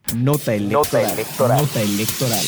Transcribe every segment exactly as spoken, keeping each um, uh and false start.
Nota electoral. Nota electoral. Nota electoral.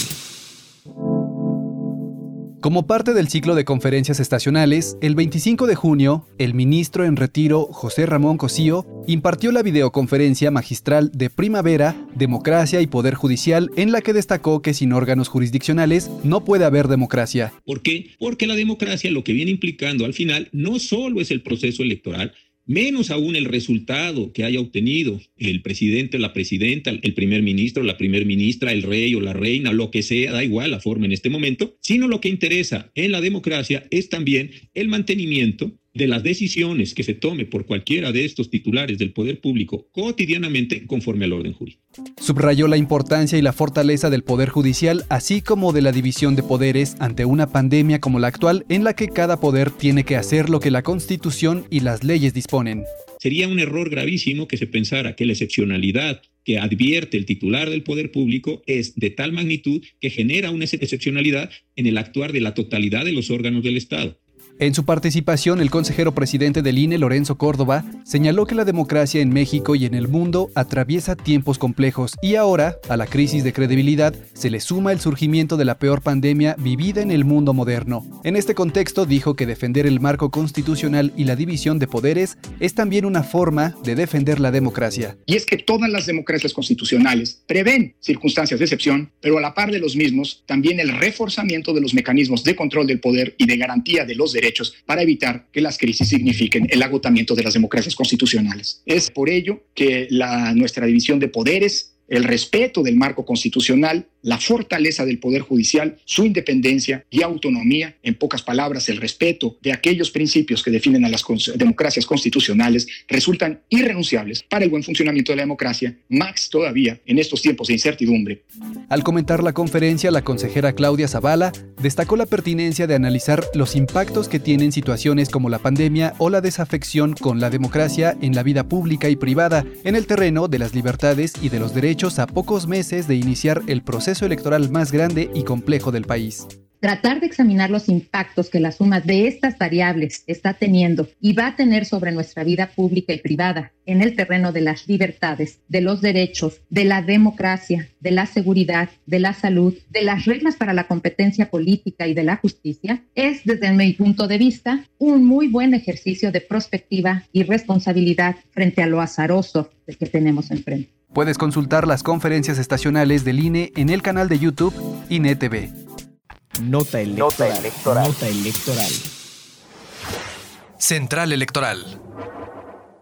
Como parte del ciclo de conferencias estacionales, el veinticinco de junio, el ministro en retiro José Ramón Cosío impartió la videoconferencia magistral de Primavera, Democracia y Poder Judicial, en la que destacó que sin órganos jurisdiccionales no puede haber democracia. ¿Por qué? Porque la democracia lo que viene implicando al final no solo es el proceso electoral, menos aún el resultado que haya obtenido el presidente, la presidenta, el primer ministro, la primer ministra, el rey o la reina, lo que sea, da igual la forma en este momento, sino lo que interesa en la democracia es también el mantenimiento de las decisiones que se tome por cualquiera de estos titulares del poder público cotidianamente conforme al orden jurídico. Subrayó la importancia y la fortaleza del Poder Judicial, así como de la división de poderes ante una pandemia como la actual, en la que cada poder tiene que hacer lo que la Constitución y las leyes disponen. Sería un error gravísimo que se pensara que la excepcionalidad que advierte el titular del poder público es de tal magnitud que genera una excepcionalidad en el actuar de la totalidad de los órganos del Estado. En su participación, el consejero presidente del I N E, Lorenzo Córdoba, señaló que la democracia en México y en el mundo atraviesa tiempos complejos y ahora, a la crisis de credibilidad, se le suma el surgimiento de la peor pandemia vivida en el mundo moderno. En este contexto, dijo que defender el marco constitucional y la división de poderes es también una forma de defender la democracia. Y es que todas las democracias constitucionales prevén circunstancias de excepción, pero a la par de los mismos, también el reforzamiento de los mecanismos de control del poder y de garantía de los derechos para evitar que las crisis signifiquen el agotamiento de las democracias constitucionales. Es por ello que la, nuestra división de poderes, el respeto del marco constitucional, la fortaleza del Poder Judicial, su independencia y autonomía, en pocas palabras, el respeto de aquellos principios que definen a las democracias constitucionales, resultan irrenunciables para el buen funcionamiento de la democracia, más todavía en estos tiempos de incertidumbre. Al comentar la conferencia, la consejera Claudia Zavala destacó la pertinencia de analizar los impactos que tienen situaciones como la pandemia o la desafección con la democracia en la vida pública y privada, en el terreno de las libertades y de los derechos a pocos meses de iniciar el proceso electoral más grande y complejo del país. Tratar de examinar los impactos que la suma de estas variables está teniendo y va a tener sobre nuestra vida pública y privada en el terreno de las libertades, de los derechos, de la democracia, de la seguridad, de la salud, de las reglas para la competencia política y de la justicia, es, desde mi punto de vista, un muy buen ejercicio de prospectiva y responsabilidad frente a lo azaroso del que tenemos enfrente. Puedes consultar las conferencias estacionales del I N E en el canal de YouTube I N E T V. Nota electoral. Nota electoral. Nota electoral. Central Electoral.